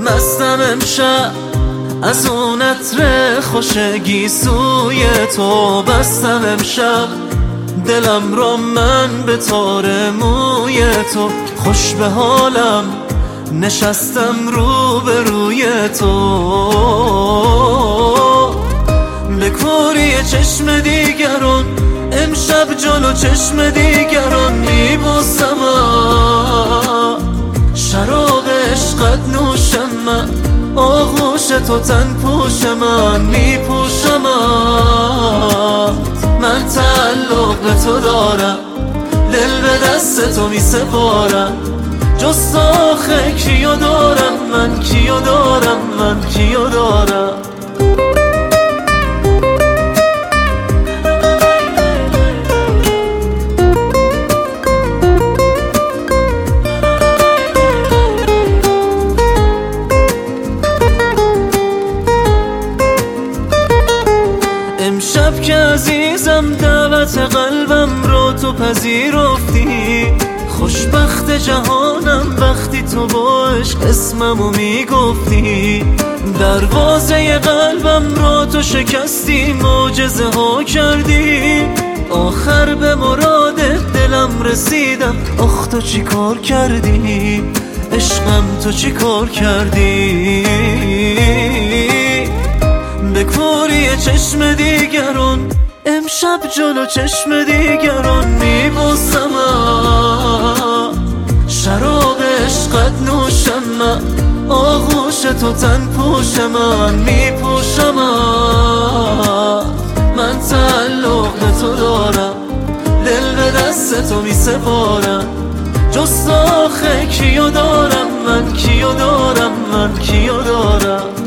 مستم امشب از اون عطر خوش گیسوی تو. بستم امشب دلم را من به تار موی تو. خوش به حالم نشستم رو به روی تو. به کوری چشم دیگران امشب جلو چشم دیگران میبوسم. شراب عشقت نوشم من، آغوش تو تن پوش من میپوشم. من تعلق به تو دارم، دل به دست تو میسپارم. جز آخه کیو دارم من، کیو دارم من، کیو دارم. امشب که عزیزم دعوت قلبم رو تو پذیرفتی. خوشبخت جهانم وقتی تو با عشق اسممو میگفتی. دروازه قلبم رو تو شکستی، معجزه ها کردی. آخر به مراد دلم رسیدم. آخ تو چی کار کردی عشقم، تو چی کار کردی. به کوری چشم دیگران امشب جلو چشم دیگران میبوسم. شراب عشقت نوشم من، آغوش تو تن پوش من میپوشم. من تعلق به تو دارم، دل به دست تو میسپارم. جز آخه کیو دارم من، کیو دارم من، کیو دارم.